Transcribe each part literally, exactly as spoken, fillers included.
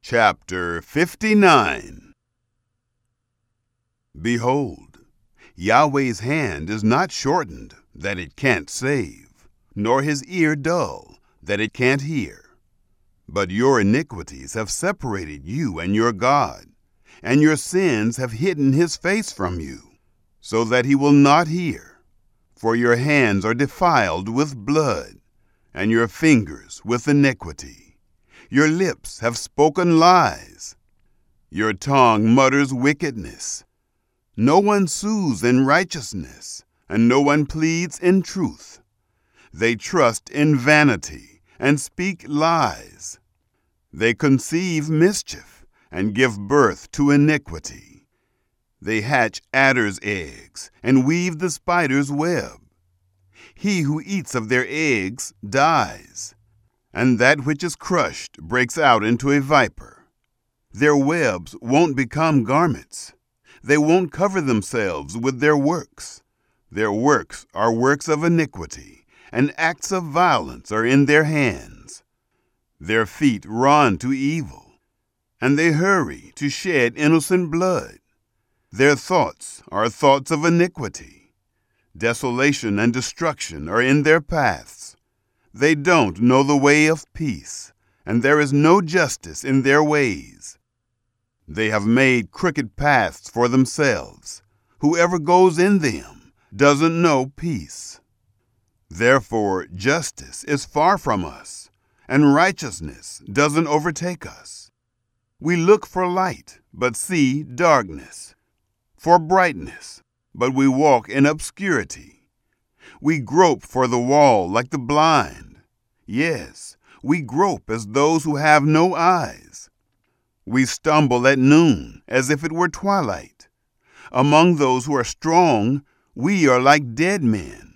Chapter fifty-nine. Behold, Yahweh's hand is not shortened, that it can't save, nor his ear dull, that it can't hear. But your iniquities have separated you and your God, and your sins have hidden his face from you, so that he will not hear. For your hands are defiled with blood, and your fingers with iniquity. Your lips have spoken lies. Your tongue mutters wickedness. No one sues in righteousness, and no one pleads in truth. They trust in vanity and speak lies. They conceive mischief and give birth to iniquity. They hatch adder's eggs and weave the spider's web. He who eats of their eggs dies, and that which is crushed breaks out into a viper. Their webs won't become garments. They won't cover themselves with their works. Their works are works of iniquity, and acts of violence are in their hands. Their feet run to evil, and they hurry to shed innocent blood. Their thoughts are thoughts of iniquity. Desolation and destruction are in their paths. They don't know the way of peace, and there is no justice in their ways. They have made crooked paths for themselves. Whoever goes in them doesn't know peace. Therefore, justice is far from us, and righteousness doesn't overtake us. We look for light, but see darkness, for brightness, but we walk in obscurity. We grope for the wall like the blind. Yes, we grope as those who have no eyes. We stumble at noon as if it were twilight. Among those who are strong, we are like dead men.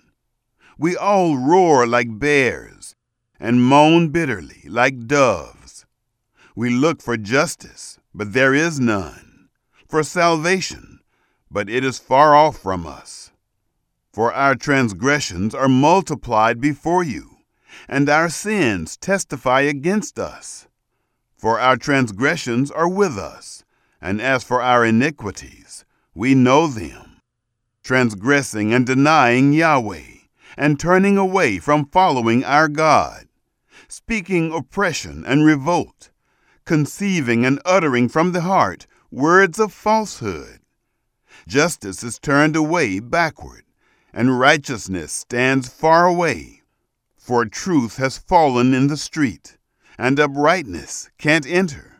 We all roar like bears and moan bitterly like doves. We look for justice, but there is none, for salvation, but it is far off from us. For our transgressions are multiplied before you, and our sins testify against us. For our transgressions are with us, and as for our iniquities, we know them, transgressing and denying Yahweh, and turning away from following our God, speaking oppression and revolt, conceiving and uttering from the heart words of falsehood. Justice is turned away backward, and righteousness stands far away. For truth has fallen in the street, and uprightness can't enter.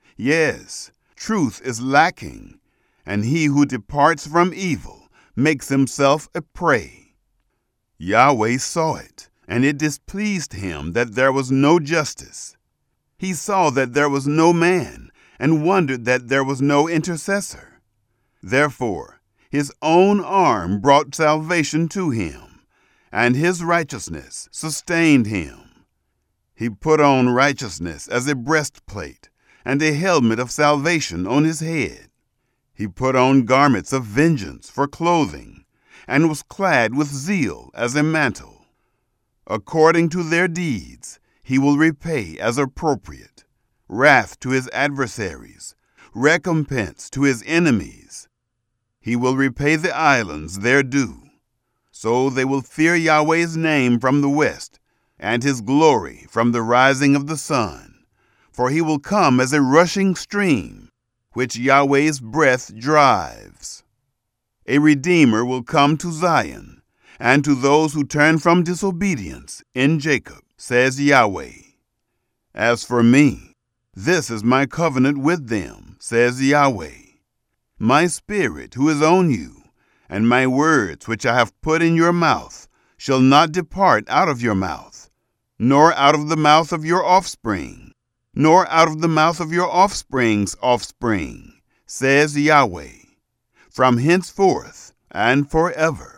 Yes, truth is lacking, and he who departs from evil makes himself a prey. Yahweh saw it, and it displeased him that there was no justice. He saw that there was no man, and wondered that there was no intercessor. Therefore, his own arm brought salvation to him, and his righteousness sustained him. He put on righteousness as a breastplate, and a helmet of salvation on his head. He put on garments of vengeance for clothing, and was clad with zeal as a mantle. According to their deeds, he will repay as appropriate, wrath to his adversaries, recompense to his enemies. He will repay the islands their due. So they will fear Yahweh's name from the west, and his glory from the rising of the sun. For he will come as a rushing stream, which Yahweh's breath drives. A Redeemer will come to Zion, and to those who turn from disobedience in Jacob, says Yahweh. As for me, this is my covenant with them, says Yahweh. My spirit who is on you, and my words which I have put in your mouth, shall not depart out of your mouth, nor out of the mouth of your offspring, nor out of the mouth of your offspring's offspring, says Yahweh, from henceforth and forever.